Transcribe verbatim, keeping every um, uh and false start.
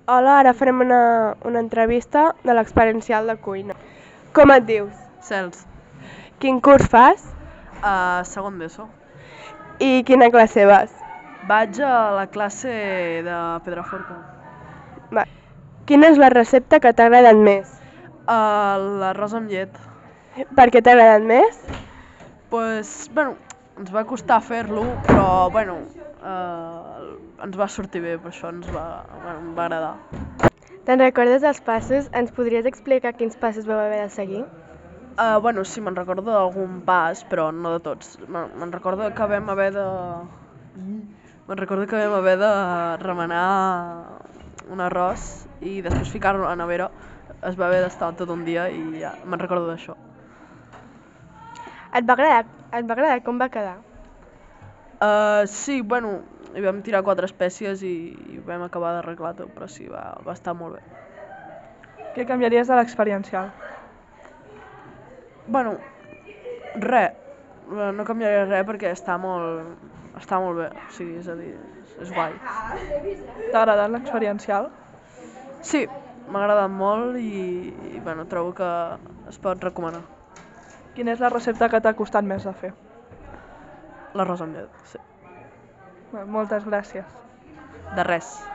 Hola, ara farem una, una entrevista de l'experiencial de cuina. Com et dius? Cels, Quin curs fas? a segon d'ESO. I quina classe vas? Vaig a la classe de Pedraforca. Va. Quina és la recepta que t'ha agradat més? A l'arròs amb llet. Per què t'ha agradat més? Pues, bueno, ens va costar fer-lo, però, bueno, eh, ens va sortir bé, per això ens va, bueno, em va agradar. Te'n recordes dels passos? Ens podries explicar quins passos vau haver de seguir? Uh, bueno, sí, me'n recordo d'algun pas, però no de tots. Me'n me'n recordo que vam haver de... Me'n recordo que vam haver de remenar un arròs i després ficar-lo a la nevera. Es va haver d'estar tot un dia i ja, me'n recordo d'això. Et va agradar? Et va agradar com va quedar? Uh, sí, bueno, hi vam tirar quatre espècies i, i vam acabar d'arreglar tot, però sí, va, va estar molt bé. Què canviaries de l'experiencial? Bueno, res, no canviaré res perquè està molt, està molt bé, o sigui, és a dir, és, és guai. T'ha agradat l'experiencial? Sí, m'ha agradat molt i, i bueno, trobo que es pot recomanar. Quina és la recepta que t'ha costat més de fer? L'arròs amb llet, sí. Bé, moltes gràcies. De res.